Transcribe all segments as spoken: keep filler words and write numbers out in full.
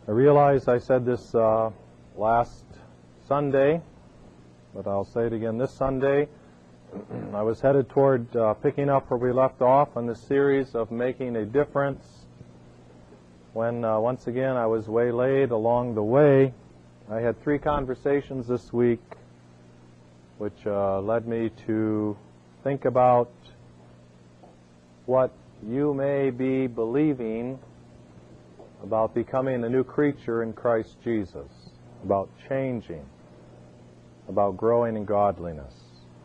I realize I said this uh, last Sunday, but I'll say it again this Sunday. I was headed toward uh, picking up where we left off on this series of making a difference when uh, once again I was waylaid along the way. I had three conversations this week which uh, led me to think about what you may be believing about becoming a new creature in Christ Jesus, about changing, about growing in godliness.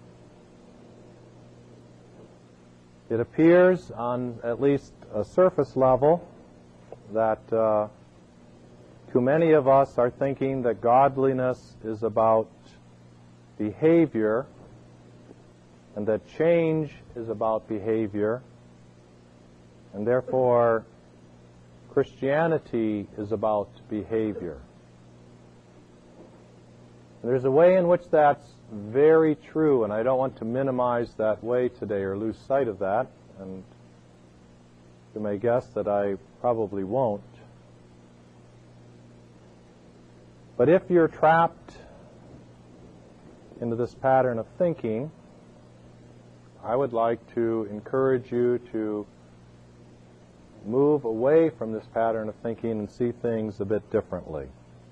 It appears on at least a surface level that uh, too many of us are thinking that godliness is about behavior and that change is about behavior, and therefore Christianity is about behavior. And there's a way in which that's very true, and I don't want to minimize that way today or lose sight of that, and you may guess that I probably won't. But if you're trapped into this pattern of thinking, I would like to encourage you to move away from this pattern of thinking and see things a bit differently.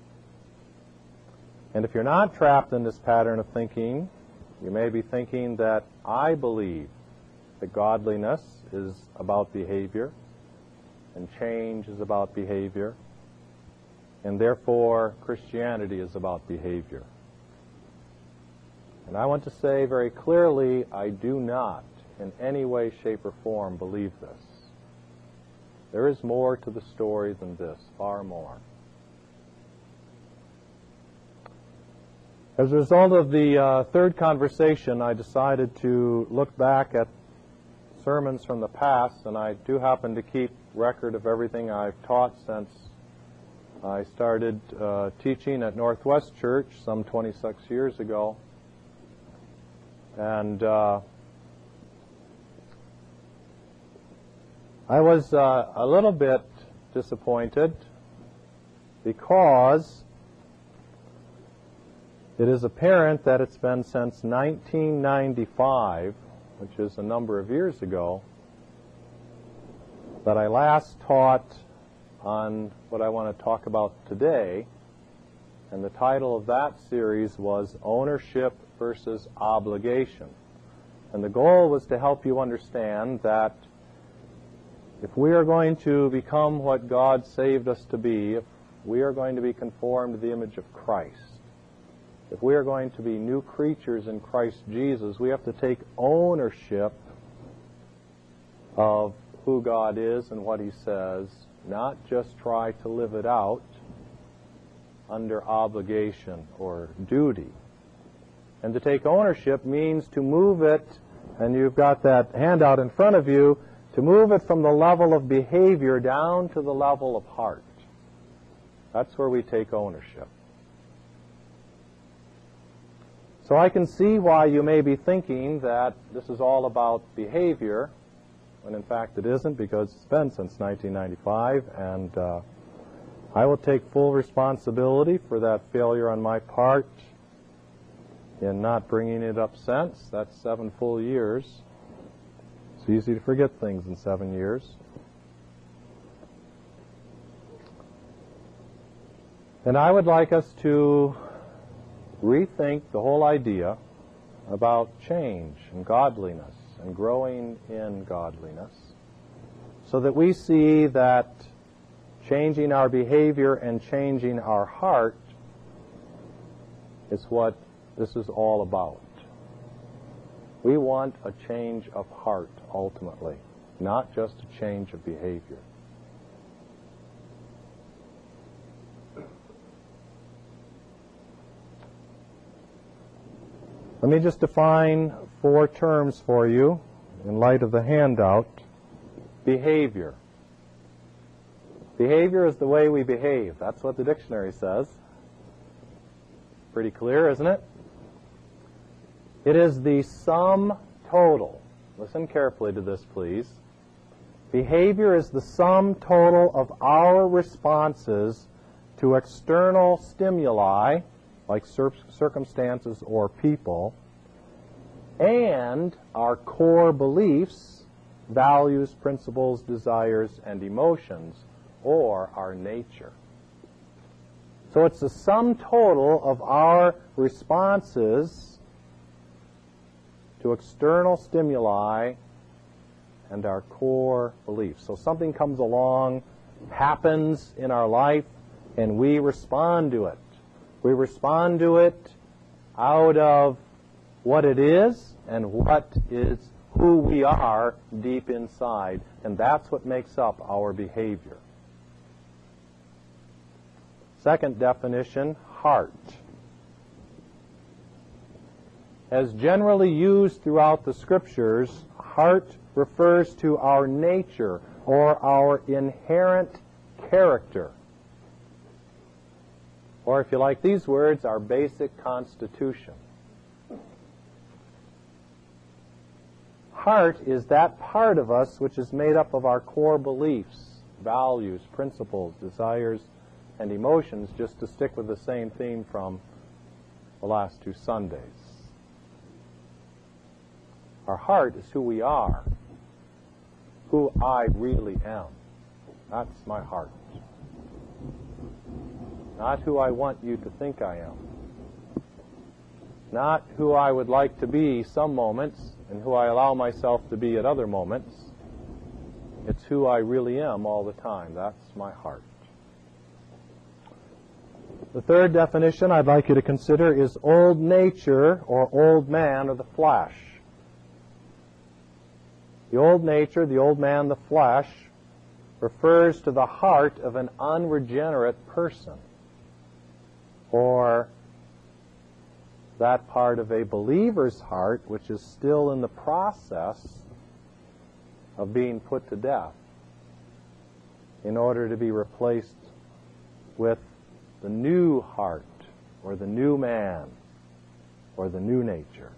And if you're not trapped in this pattern of thinking, you may be thinking that I believe that godliness is about behavior and change is about behavior, and therefore Christianity is about behavior. And I want to say very clearly, I do not in any way, shape, or form believe this. There is more to the story than this, far more. As a result of the uh, third conversation, I decided to look back at sermons from the past, and I do happen to keep record of everything I've taught since I started uh, teaching at Northwest Church some twenty-six years ago. And uh, I was uh, a little bit disappointed because it is apparent that it's been since nineteen ninety-five, which is a number of years ago, that I last taught on what I want to talk about today, and the title of that series was Ownership versus Obligation. And the goal was to help you understand that if we are going to become what God saved us to be, if we are going to be conformed to the image of Christ, if we are going to be new creatures in Christ Jesus, we have to take ownership of who God is and what He says, not just try to live it out under obligation or duty. And to take ownership means to move it, and you've got that handout in front of you, to move it from the level of behavior down to the level of heart. That's where we take ownership. So I can see why you may be thinking that this is all about behavior, when in fact it isn't, because it's been since nineteen ninety-five, and uh, I will take full responsibility for that failure on my part in not bringing it up since. That's seven full years. It's easy to forget things in seven years. And I would like us to rethink the whole idea about change and godliness and growing in godliness, so that we see that changing our behavior and changing our heart is what this is all about. We want a change of heart, ultimately, not just a change of behavior. Let me just define four terms for you in light of the handout. Behavior. Behavior is the way we behave. That's what the dictionary says. Pretty clear, isn't it? It is the sum total. Listen carefully to this, please. Behavior is the sum total of our responses to external stimuli, like cir- circumstances or people, and our core beliefs, values, principles, desires, and emotions, or our nature. So it's the sum total of our responses to external stimuli and our core beliefs. So something comes along, happens in our life, and we respond to it. We respond to it out of what it is and what is who we are deep inside, and that's what makes up our behavior. Second definition, heart. As generally used throughout the Scriptures, heart refers to our nature or our inherent character. Or if you like these words, our basic constitution. Heart is that part of us which is made up of our core beliefs, values, principles, desires, and emotions, just to stick with the same theme from the last two Sundays. Our heart is who we are, who I really am. That's my heart. Not who I want you to think I am. Not who I would like to be some moments and who I allow myself to be at other moments. It's who I really am all the time. That's my heart. The third definition I'd like you to consider is old nature, or old man, or the flesh. The old nature, the old man, the flesh, refers to the heart of an unregenerate person, or that part of a believer's heart which is still in the process of being put to death in order to be replaced with the new heart, or the new man, or the new nature.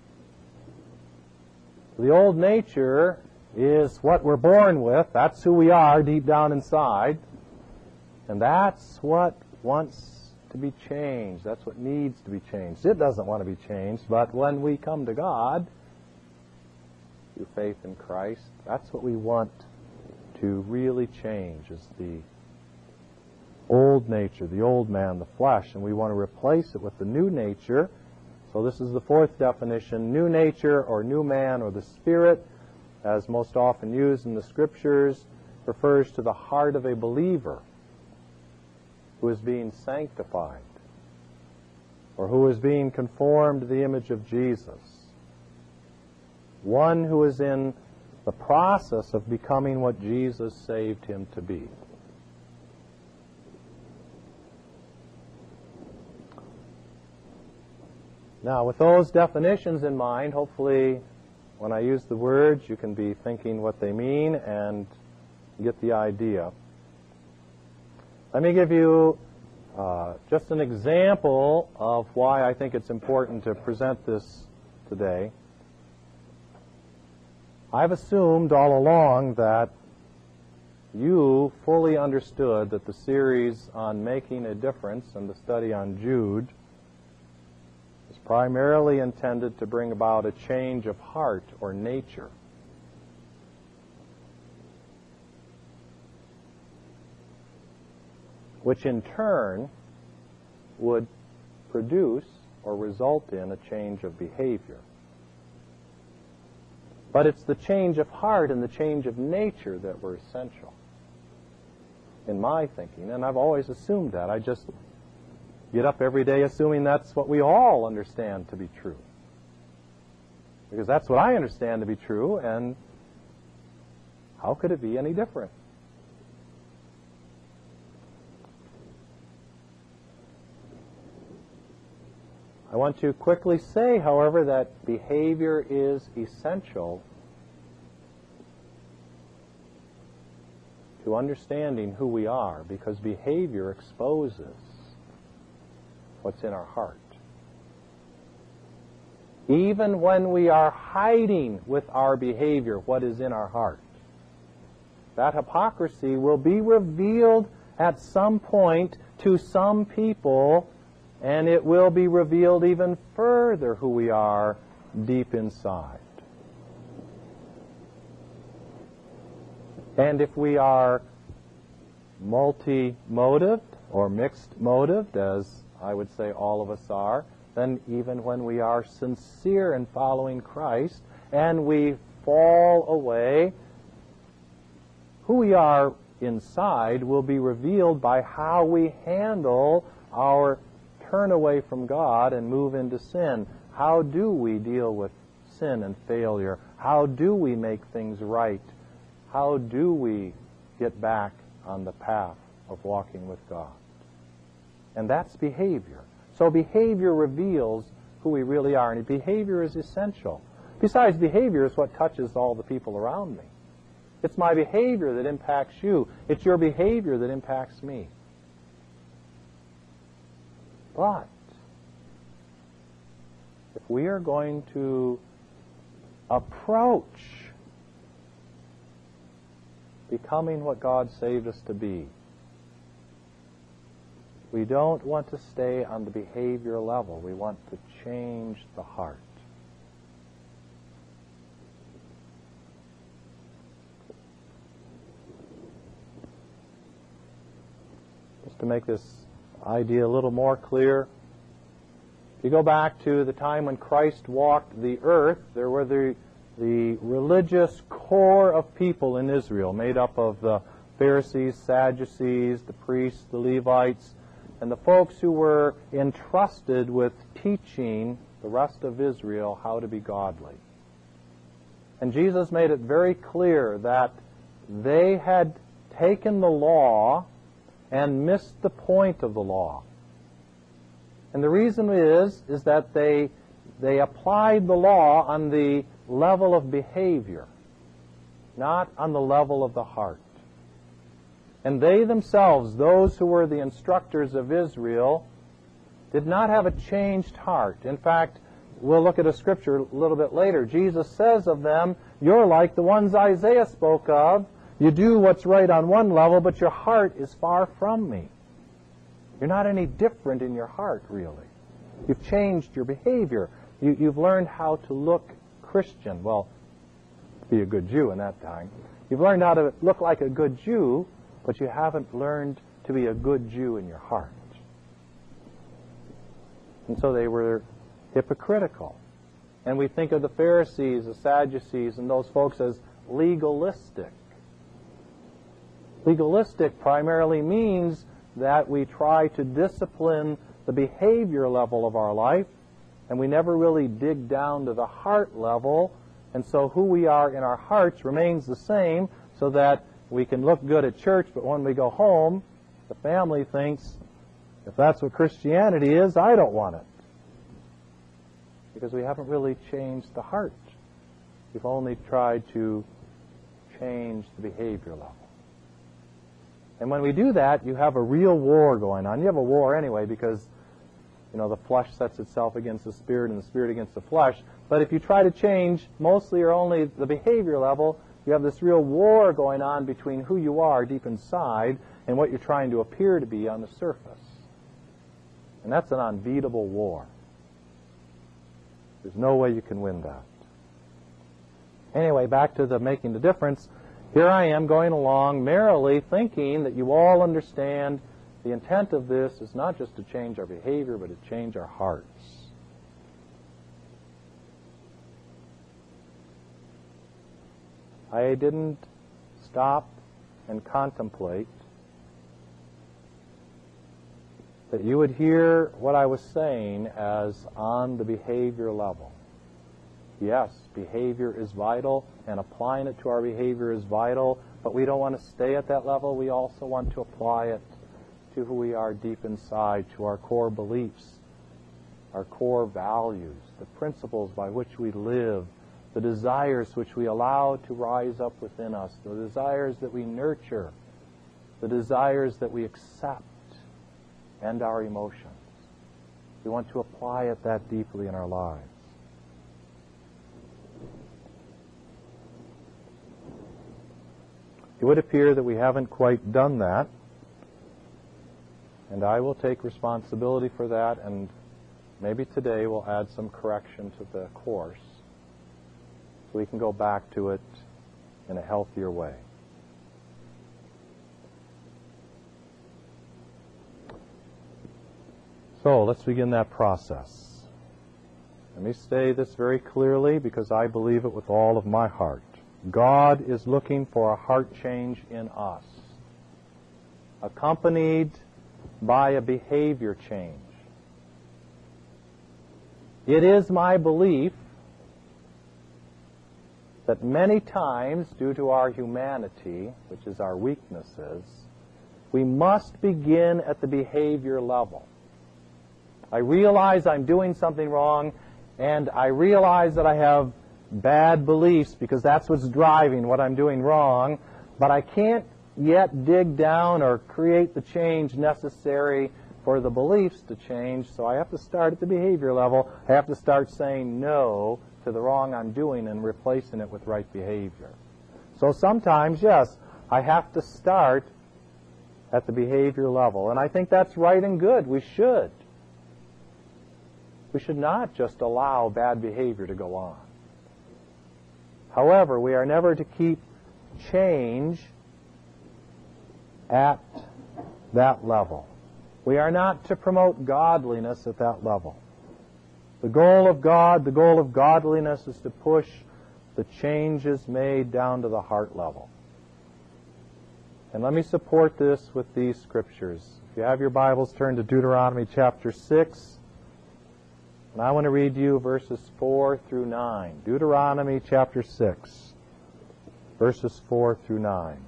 The old nature is what we're born with. That's who we are deep down inside. And that's what wants to be changed. That's what needs to be changed. It doesn't want to be changed, but when we come to God through faith in Christ, that's what we want to really change, is the old nature, the old man, the flesh, and we want to replace it with the new nature. So this is the fourth definition. New nature, or new man, or the spirit, as most often used in the Scriptures, refers to the heart of a believer who is being sanctified, or who is being conformed to the image of Jesus. One who is in the process of becoming what Jesus saved him to be. Now, with those definitions in mind, hopefully when I use the words, you can be thinking what they mean and get the idea. Let me give you uh, just an example of why I think it's important to present this today. I've assumed all along that you fully understood that the series on making a difference and the study on Jude is primarily intended to bring about a change of heart or nature. Which in turn would produce or result in a change of behavior. But it's the change of heart and the change of nature that were essential in my thinking, and I've always assumed that. I just get up every day assuming that's what we all understand to be true. Because that's what I understand to be true, and how could it be any different? I want to quickly say, however, that behavior is essential to understanding who we are, because behavior exposes what's in our heart. Even when we are hiding with our behavior what is in our heart, that hypocrisy will be revealed at some point to some people, and it will be revealed even further who we are deep inside. And if we are multi-motived or mixed-motived, as I would say all of us are, then even when we are sincere in following Christ and we fall away, who we are inside will be revealed by how we handle our turn away from God and move into sin. How do we deal with sin and failure? How do we make things right? How do we get back on the path of walking with God? And that's behavior. So behavior reveals who we really are, and behavior is essential. Besides, behavior is what touches all the people around me. It's my behavior that impacts you. It's your behavior that impacts me. But if we are going to approach becoming what God saved us to be, we don't want to stay on the behavior level. We want to change the heart. Just to make this idea a little more clear, if you go back to the time when Christ walked the earth, there were the, the religious core of people in Israel, made up of the Pharisees, Sadducees, the priests, the Levites, and the folks who were entrusted with teaching the rest of Israel how to be godly. And Jesus made it very clear that they had taken the law and missed the point of the law. And the reason is, is that they, they applied the law on the level of behavior, not on the level of the heart. And they themselves, those who were the instructors of Israel, did not have a changed heart. In fact, we'll look at a scripture a little bit later. Jesus says of them, you're like the ones Isaiah spoke of. You do what's right on one level, but your heart is far from me. You're not any different in your heart, really. You've changed your behavior. You, you've learned how to look Christian. Well, be a good Jew in that time. You've learned how to look like a good Jew, but you haven't learned to be a good Jew in your heart. And so they were hypocritical. And we think of the Pharisees, the Sadducees, and those folks as legalistic. Legalistic primarily means that we try to discipline the behavior level of our life, and we never really dig down to the heart level, and so who we are in our hearts remains the same, so that we can look good at church, but when we go home, the family thinks, if that's what Christianity is, I don't want it. Because we haven't really changed the heart. We've only tried to change the behavior level. And when we do that, you have a real war going on. You have a war anyway because, you know, the flesh sets itself against the spirit and the spirit against the flesh. But if you try to change mostly or only the behavior level, you have this real war going on between who you are deep inside and what you're trying to appear to be on the surface. And that's an unbeatable war. There's no way you can win that. Anyway, back to the making the difference. Here I am going along merrily thinking that you all understand the intent of this is not just to change our behavior, but to change our hearts. I didn't stop and contemplate that you would hear what I was saying as on the behavior level. Yes, behavior is vital, and applying it to our behavior is vital, but we don't want to stay at that level. We also want to apply it to who we are deep inside, to our core beliefs, our core values, the principles by which we live, the desires which we allow to rise up within us, the desires that we nurture, the desires that we accept, and our emotions. We want to apply it that deeply in our lives. It would appear that we haven't quite done that. And I will take responsibility for that, and maybe today we'll add some correction to the course so we can go back to it in a healthier way. So let's begin that process. Let me say this very clearly because I believe it with all of my heart. God is looking for a heart change in us, accompanied by a behavior change. It is my belief that many times, due to our humanity, which is our weaknesses, we must begin at the behavior level. I realize I'm doing something wrong, and I realize that I have bad beliefs because that's what's driving what I'm doing wrong, but I can't yet dig down or create the change necessary for the beliefs to change, so I have to start at the behavior level. I have to start saying no to the wrong I'm doing and replacing it with right behavior. So sometimes, yes, I have to start at the behavior level, and I think that's right and good. We should. We should not just allow bad behavior to go on. However, we are never to keep change at that level. We are not to promote godliness at that level. The goal of God, the goal of godliness is to push the changes made down to the heart level. And let me support this with these scriptures. If you have your Bibles, turn to Deuteronomy chapter six. And I want to read you verses four through nine. Deuteronomy chapter six, verses four through nine.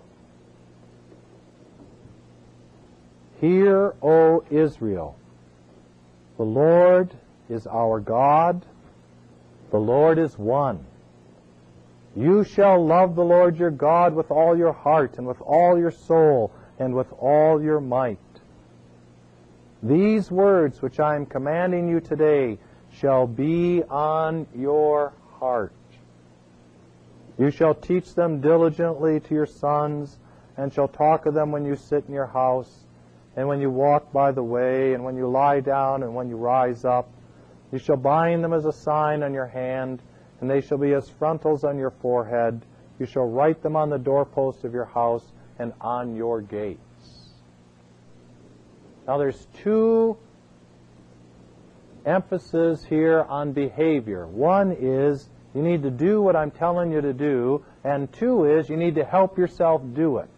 Hear, O Israel, the Lord is our God, the Lord is one. You shall love the Lord your God with all your heart and with all your soul and with all your might. These words which I am commanding you today shall be on your heart. You shall teach them diligently to your sons, and shall talk of them when you sit in your house, and when you walk by the way, and when you lie down, and when you rise up. You shall bind them as a sign on your hand, and they shall be as frontals on your forehead. You shall write them on the doorposts of your house and on your gates. Now there's two emphases here on behavior. One is you need to do what I'm telling you to do, and two is you need to help yourself do it.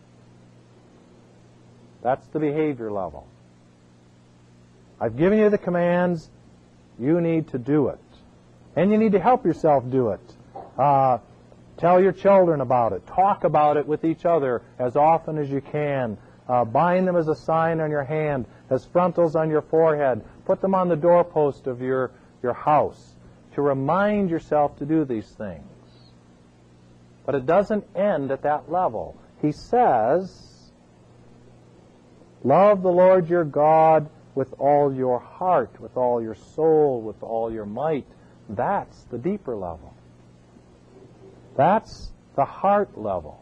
That's the behavior level. I've given you the commands. You need to do it. And you need to help yourself do it. Uh, tell your children about it. Talk about it with each other as often as you can. Uh, bind them as a sign on your hand, as frontals on your forehead. Put them on the doorpost of your, your house to remind yourself to do these things. But it doesn't end at that level. He says, love the Lord your God with all your heart, with all your soul, with all your might. That's the deeper level. That's the heart level.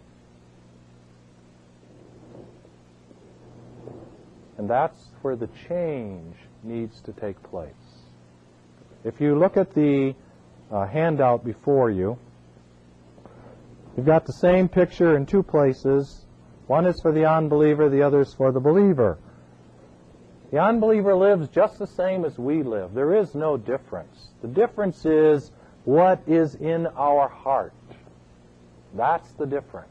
And that's where the change needs to take place. If you look at the uh, handout before you, you've got the same picture in two places. One is for the unbeliever, the other is for the believer. The unbeliever lives just the same as we live. There is no difference. The difference is what is in our heart. That's the difference.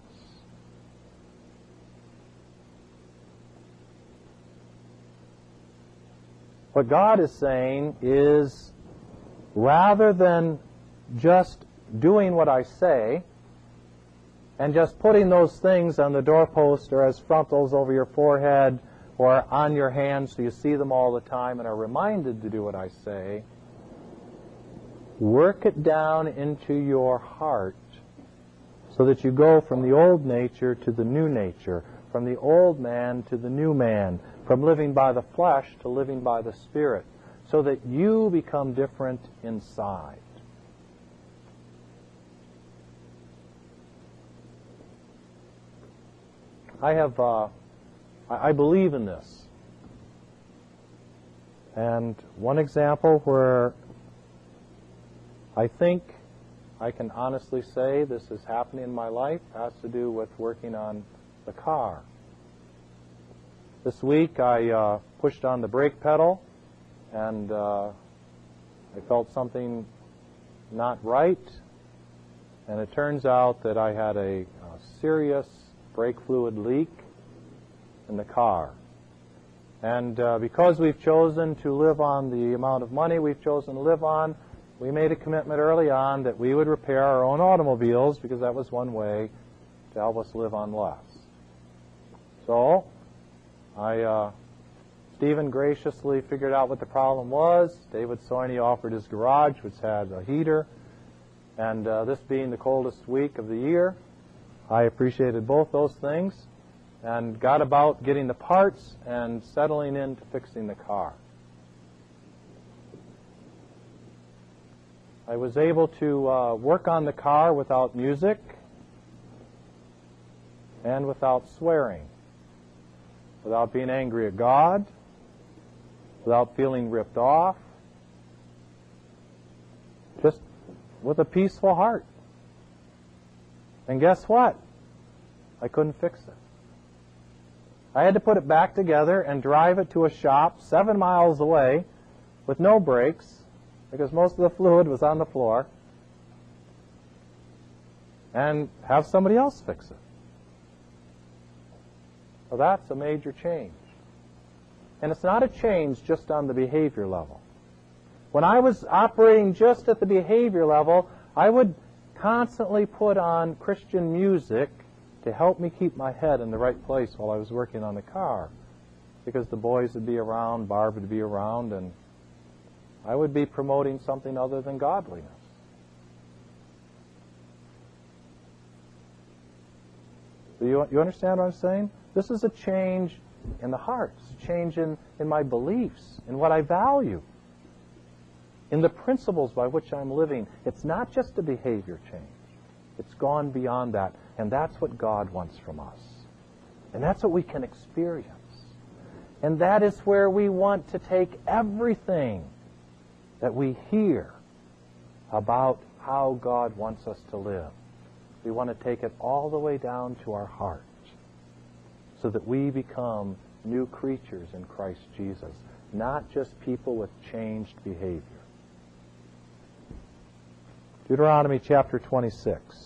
What God is saying is, rather than just doing what I say and just putting those things on the doorpost or as frontals over your forehead or on your hands so you see them all the time and are reminded to do what I say, work it down into your heart so that you go from the old nature to the new nature, from the old man to the new man, from living by the flesh to living by the Spirit, so that you become different inside. I have, uh, I believe in this. And one example where I think I can honestly say this is happening in my life has to do with working on the car. This week I uh, pushed on the brake pedal, and uh, I felt something not right, and it turns out that I had a, a serious brake fluid leak in the car. And uh, because we've chosen to live on the amount of money we've chosen to live on, we made a commitment early on that we would repair our own automobiles, because that was one way to help us live on less. So, I, uh, Stephen graciously figured out what the problem was. David Soini offered his garage, which had a heater. And uh, this being the coldest week of the year, I appreciated both those things and got about getting the parts and settling into fixing the car. I was able to uh, work on the car without music and without swearing, without being angry at God, without feeling ripped off, just with a peaceful heart. And guess what? I couldn't fix it. I had to put it back together and drive it to a shop seven miles away with no brakes, because most of the fluid was on the floor, and have somebody else fix it. Well, that's a major change. And it's not a change just on the behavior level. When I was operating just at the behavior level, I would constantly put on Christian music to help me keep my head in the right place while I was working on the car, because the boys would be around, Barb would be around, and I would be promoting something other than godliness. Do you, you understand what I'm saying? This is a change in the heart. It's a change in, in my beliefs, in what I value, in the principles by which I'm living. It's not just a behavior change. It's gone beyond that. And that's what God wants from us. And that's what we can experience. And that is where we want to take everything that we hear about how God wants us to live. We want to take it all the way down to our heart, so that we become new creatures in Christ Jesus, not just people with changed behavior. Deuteronomy chapter twenty-six.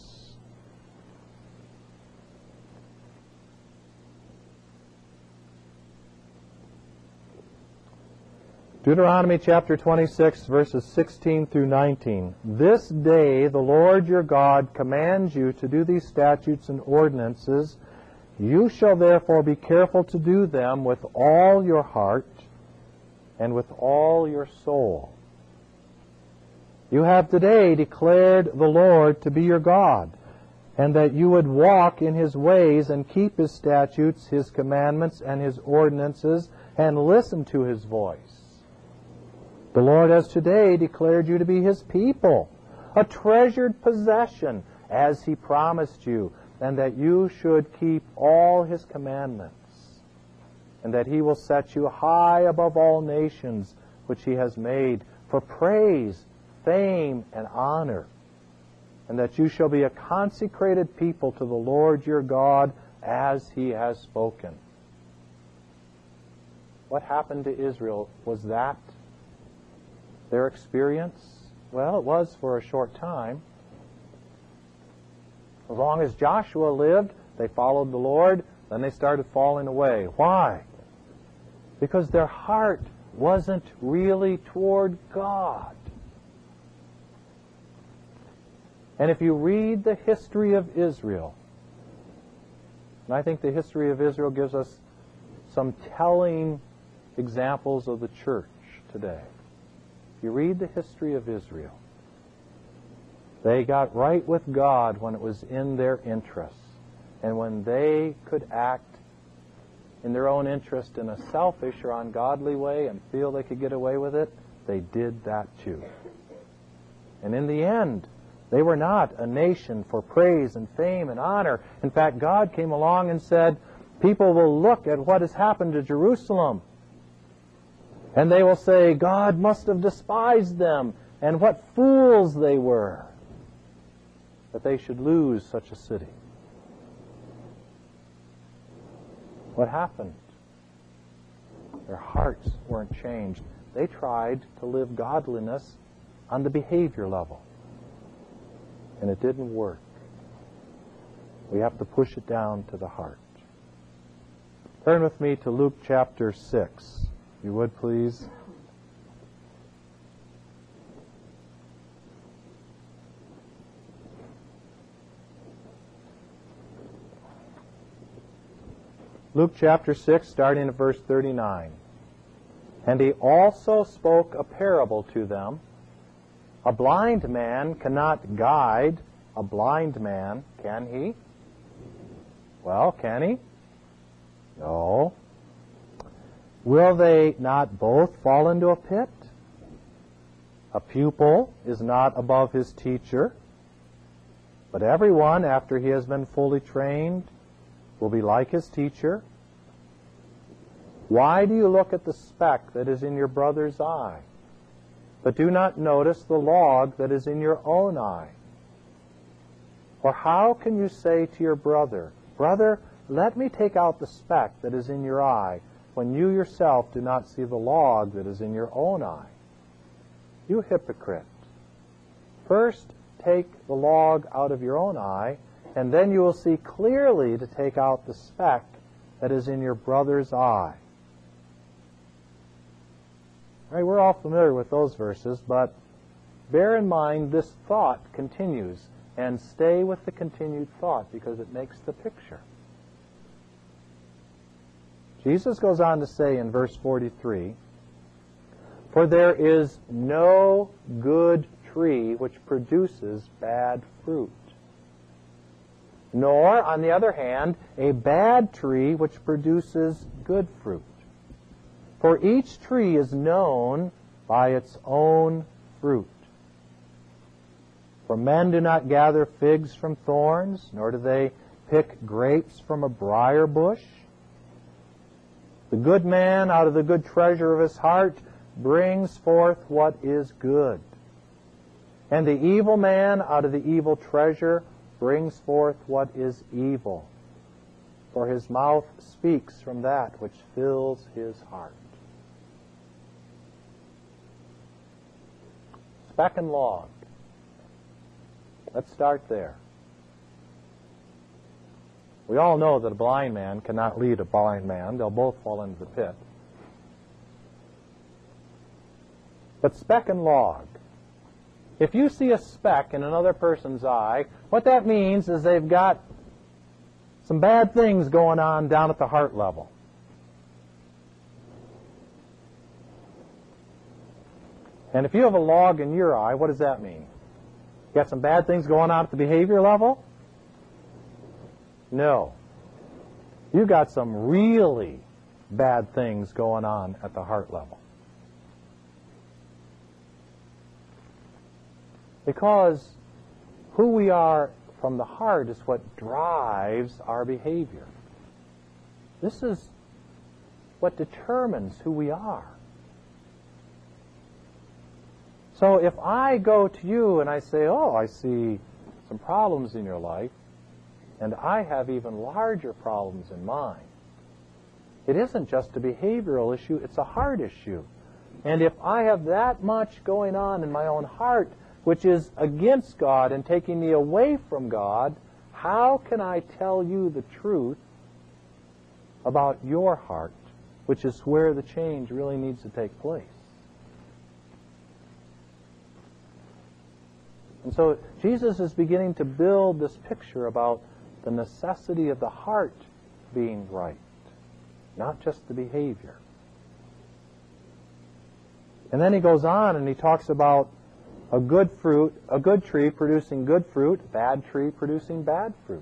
Deuteronomy chapter twenty-six, verses sixteen through nineteen. This day the Lord your God commands you to do these statutes and ordinances. You shall therefore be careful to do them with all your heart and with all your soul. You have today declared the Lord to be your God, and that you would walk in his ways and keep his statutes, his commandments, and his ordinances, and listen to his voice. The Lord has today declared you to be his people, a treasured possession, as he promised you, and that you should keep all his commandments, and that he will set you high above all nations which he has made for praise, fame, and honor, and that you shall be a consecrated people to the Lord your God, as he has spoken. What happened to Israel? Was that their experience? Well, it was for a short time. As long as Joshua lived, they followed the Lord, then they started falling away. Why? Because their heart wasn't really toward God. And if you read the history of Israel, and I think the history of Israel gives us some telling examples of the church today. If you read the history of Israel, they got right with God when it was in their interests. And when they could act in their own interest in a selfish or ungodly way and feel they could get away with it, they did that too. And in the end, they were not a nation for praise and fame and honor. In fact, God came along and said, people will look at what has happened to Jerusalem, And they will say, God must have despised them, and what fools they were, that they should lose such a city. What happened? Their hearts weren't changed. They tried to live godliness on the behavior level, and it didn't work. We have to push it down to the heart. Turn with me to Luke chapter six. If you would, please. Luke chapter six, starting at verse thirty-nine. And he also spoke a parable to them. A blind man cannot guide a blind man, can he? Well, can he? No. Will they not both fall into a pit? A pupil is not above his teacher, but everyone, after he has been fully trained, will be like his teacher. Why do you look at the speck that is in your brother's eye, but do not notice the log that is in your own eye? Or how can you say to your brother, Brother, let me take out the speck that is in your eye, when you yourself do not see the log that is in your own eye? You hypocrite! First take the log out of your own eye, and then you will see clearly to take out the speck that is in your brother's eye. All right, we're all familiar with those verses, but bear in mind this thought continues, and stay with the continued thought because it makes the picture. Jesus goes on to say in verse forty-three, For there is no good tree which produces bad fruit, nor, on the other hand, a bad tree which produces good fruit. For each tree is known by its own fruit. For men do not gather figs from thorns, nor do they pick grapes from a briar bush. The good man out of the good treasure of his heart brings forth what is good. And the evil man out of the evil treasure brings forth what is evil. For his mouth speaks from that which fills his heart. Speck and log. Let's start there. We all know that a blind man cannot lead a blind man. They'll both fall into the pit. But speck and log. If you see a speck in another person's eye, what that means is they've got some bad things going on down at the heart level. And if you have a log in your eye, what does that mean? You got some bad things going on at the behavior level? No. You got some really bad things going on at the heart level. Because who we are from the heart is what drives our behavior. This is what determines who we are. So if I go to you and I say, oh, I see some problems in your life, and I have even larger problems in mine, it isn't just a behavioral issue, it's a heart issue. And if I have that much going on in my own heart, which is against God and taking me away from God, how can I tell you the truth about your heart, which is where the change really needs to take place? And so Jesus is beginning to build this picture about the necessity of the heart being right, not just the behavior. And then he goes on and he talks about a good fruit, a good tree producing good fruit, a bad tree producing bad fruit.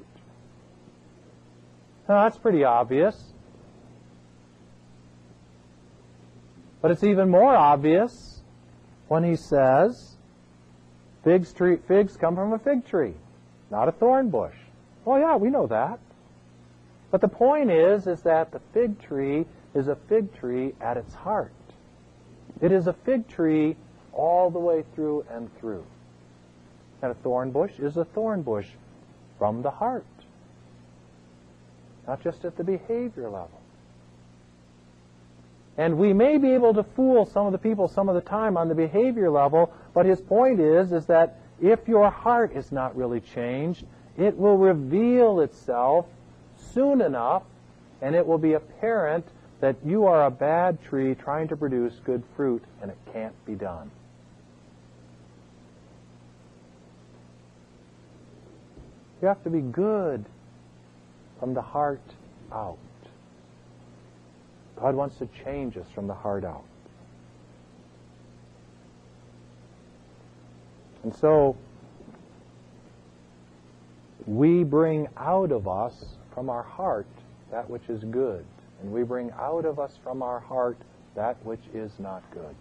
Now that's pretty obvious. But it's even more obvious when he says, Figs, tree, figs come from a fig tree, not a thorn bush. Oh yeah, we know that. But the point is, is that the fig tree is a fig tree at its heart. It is a fig tree all the way through and through. And a thorn bush is a thorn bush from the heart, not just at the behavior level. And we may be able to fool some of the people some of the time on the behavior level, but his point is, is that if your heart is not really changed, it will reveal itself soon enough, and it will be apparent that you are a bad tree trying to produce good fruit, and it can't be done. You have to be good from the heart out. God wants to change us from the heart out. And so, we bring out of us from our heart that which is good, and we bring out of us from our heart that which is not good.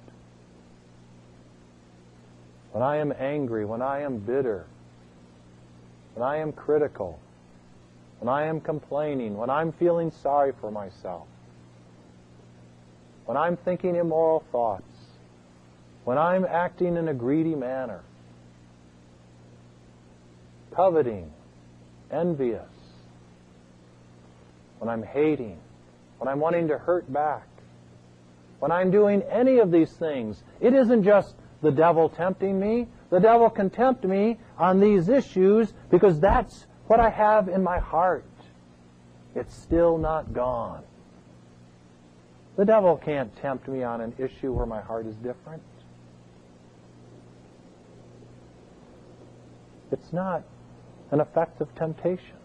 When I am angry, when I am bitter, when I am critical, when I am complaining, when I'm feeling sorry for myself, when I'm thinking immoral thoughts, when I'm acting in a greedy manner, coveting, envious, when I'm hating, when I'm wanting to hurt back, when I'm doing any of these things, it isn't just the devil tempting me. The devil can tempt me on these issues because that's what I have in my heart. It's still not gone. The devil can't tempt me on an issue where my heart is different. It's not an effective temptation.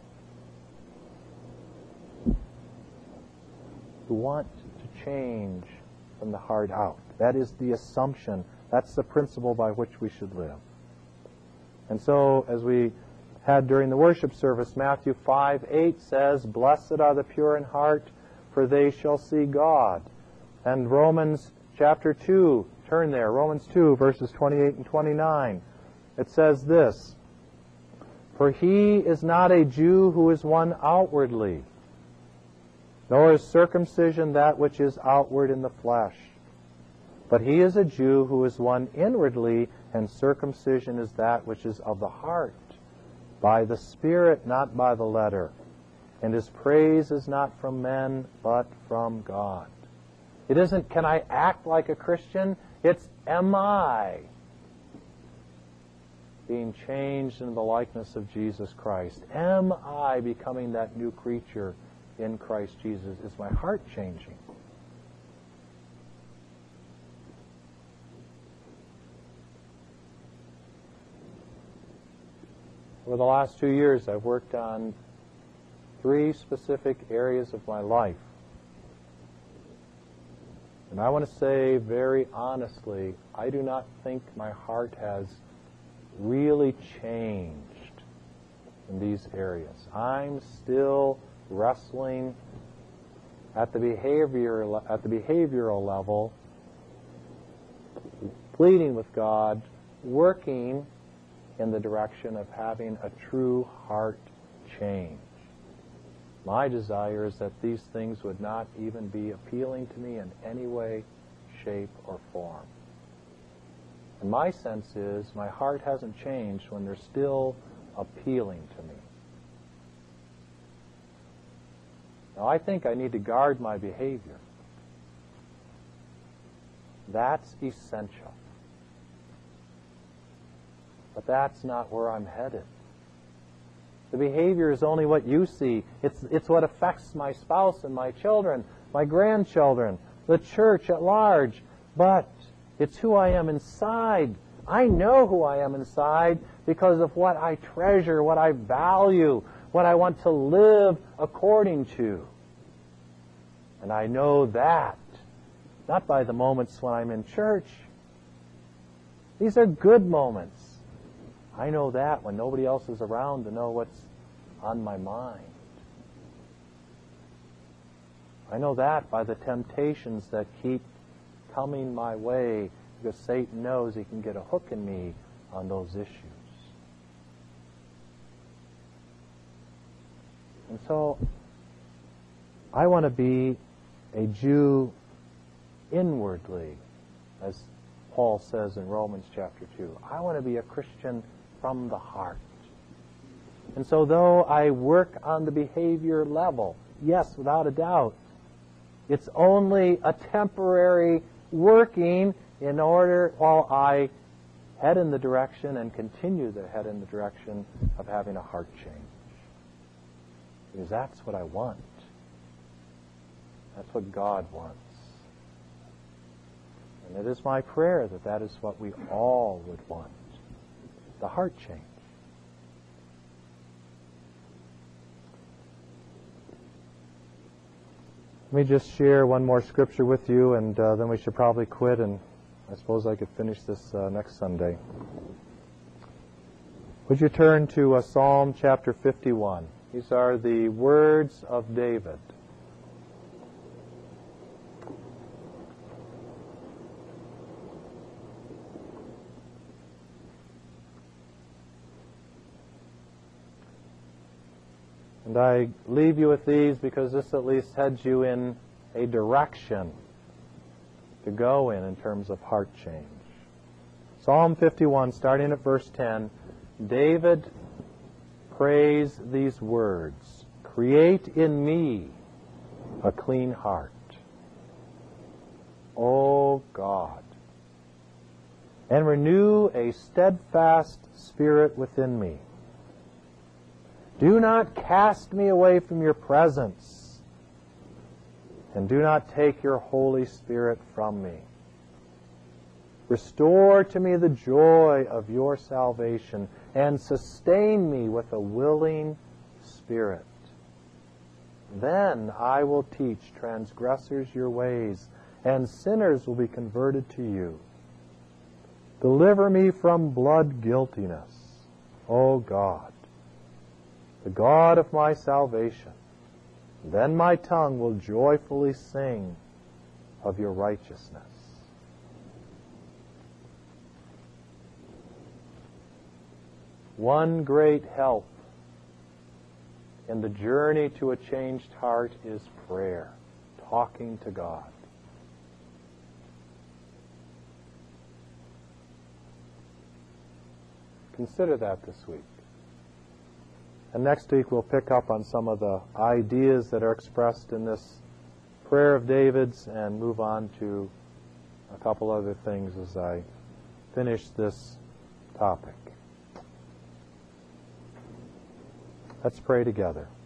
We want to change from the heart out. That is the assumption. That's the principle by which we should live. And so, as we had during the worship service, Matthew five eight says, "Blessed are the pure in heart, for they shall see God." And Romans chapter two, turn there, Romans two, verses twenty-eight and twenty-nine. It says this, "For he is not a Jew who is one outwardly, nor is circumcision that which is outward in the flesh. But he is a Jew who is one inwardly, and circumcision is that which is of the heart, by the Spirit, not by the letter. And his praise is not from men, but from God." It isn't, can I act like a Christian? It's, am I being changed into the likeness of Jesus Christ? Am I becoming that new creature in Christ Jesus? Is my heart changing? Over the last two years, I've worked on three specific areas of my life. And I want to say very honestly, I do not think my heart has really changed in these areas. I'm still wrestling at the behavior at the behavioral level, pleading with God, working in the direction of having a true heart change. My desire is that these things would not even be appealing to me in any way, shape, or form. And my sense is my heart hasn't changed when they're still appealing to me. Now, I think I need to guard my behavior. That's essential. But that's not where I'm headed. The behavior is only what you see. It's, it's what affects my spouse and my children, my grandchildren, the church at large. But it's who I am inside. I know who I am inside because of what I treasure, what I value, what I want to live according to. And I know that, not by the moments when I'm in church. These are good moments. I know that when nobody else is around to know what's on my mind. I know that by the temptations that keep coming my way, because Satan knows he can get a hook in me on those issues. And so, I want to be a Jew inwardly, as Paul says in Romans chapter two. I want to be a Christian from the heart. And so though I work on the behavior level, yes, without a doubt, it's only a temporary working in order while I head in the direction and continue to head in the direction of having a heart change. Because that's what I want. That's what God wants. And it is my prayer that that is what we all would want. The heart change. Let me just share one more scripture with you, and uh, then we should probably quit, and I suppose I could finish this uh, next Sunday. Would you turn to uh, Psalm chapter fifty-one? These are the words of David. And I leave you with these because this at least heads you in a direction to go in in terms of heart change. Psalm fifty-one, starting at verse ten, David prays these words, "Create in me a clean heart, O God, and renew a steadfast spirit within me. Do not cast me away from your presence, and do not take your Holy Spirit from me. Restore to me the joy of your salvation, and sustain me with a willing spirit. Then I will teach transgressors your ways, and sinners will be converted to you. Deliver me from blood guiltiness, O God, the God of my salvation. Then my tongue will joyfully sing of your righteousness." One great help in the journey to a changed heart is prayer, talking to God. Consider that this week. And next week we'll pick up on some of the ideas that are expressed in this prayer of David's and move on to a couple other things as I finish this topic. Let's pray together.